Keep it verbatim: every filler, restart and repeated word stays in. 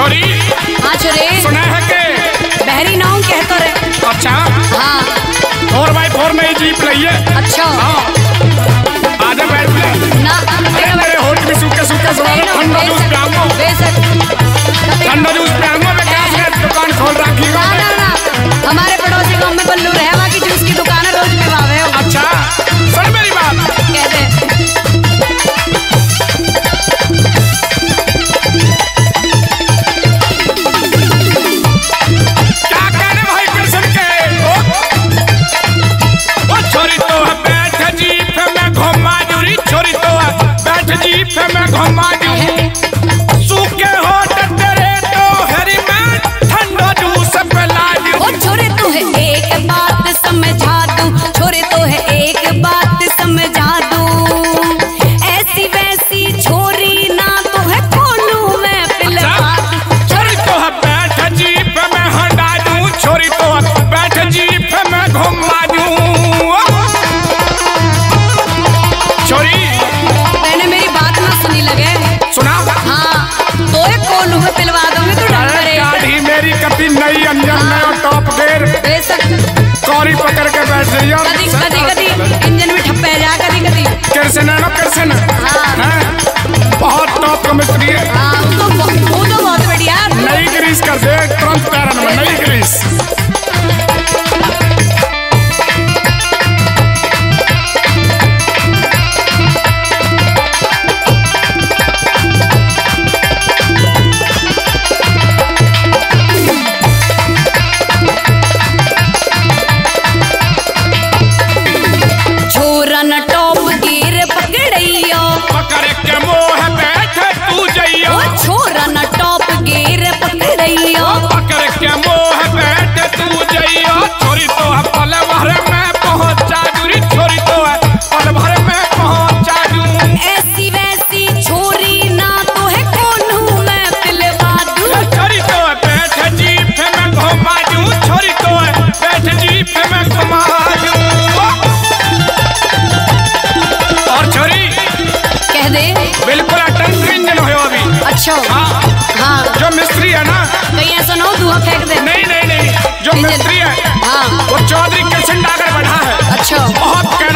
छोरी। हाँ छोरे। सुना है के बहरी नाव कह तो रे। अच्छा हाँ फोर बाई फोर में ही जीप लइए। अच्छा हाँ आजा बैठ ले ना मेरे होठ में सूखे सूखे सवाल ठंडा जूस पियांगो ठंडा जूस पियांगो में क्या है दुकान खोल रखीगा। ना ना ना हमारे पड़ोसी गांव में बल्लू रहे वहाँ की जूस की दुकान है रोज पिवावे हो। अच्छा सुन मेरी बात कह दे क्या कहने भाई कृष्ण के ओ छोरी तो है बैठ जीप में घुमा जूरी छोरी तो है बैठ जीप में घुमा जूरी सूखे होठ तेरे तो हरी में ठंडा जूस पिला जूरी। ओ छोरे तू है एक बात समझा दूं छोरे तो है एक बात समझा दूं ऐसी वैसी छोरी ना तो है खोलूं मैं पिलवा दूं। छोरी तो है बैठ जीप में हटा दूं छोरी तो है बैठ जीप में घुमा दूं। छोरी मैंने मेरी बात ना सुनी लगे। सुना हाँ तो एक कोलू में पिलवा दूंगी तू डर करे। गाड़ी मेरी कभी नई अंजन नया टॉप गेयर बेशक कौरी पकड़ के बैठ रही है। कदी कदी कदी इंजन में ठप्पे जा कदी कदी कृष्ण है ना कृष्ण हाँ। है बहुत टॉप का मिस्त्री है। हाँ वो तो वो तो बहुत बढ़िया है। नई ग्रीस कर दे तुरंत पैरन में नई ग्रीस। छोरा न टॉप गिर पकड़ैयो पकड़ के मोह बैठ तू जइयो ओ छोरा न टॉप गिर पकड़ैयो पकड़ के मोह बैठ तू जइयो छोरी तो है पल भर में पहुंचा जूरी छोरी तो है पल भर में पहुंचा जू। ऐसी वैसी छोरी ना तो है कोनू मैं पिलवा दूं। छोरी तो है बैठ जीप में घुमा जू छोरी तो है बैठ जीप में घुमा जू। और छोरी कह दे बिल्कुल अटल इंजन हो अभी। अच्छा हाँ हाँ जो मिस्त्री है ना कहीं ऐसा ना हो धुआं फेंक दे। नहीं नहीं नहीं जो इंजन। मिस्त्री है हाँ वो चौधरी कृष्ण डागर बढ़ा है अच्छा बहुत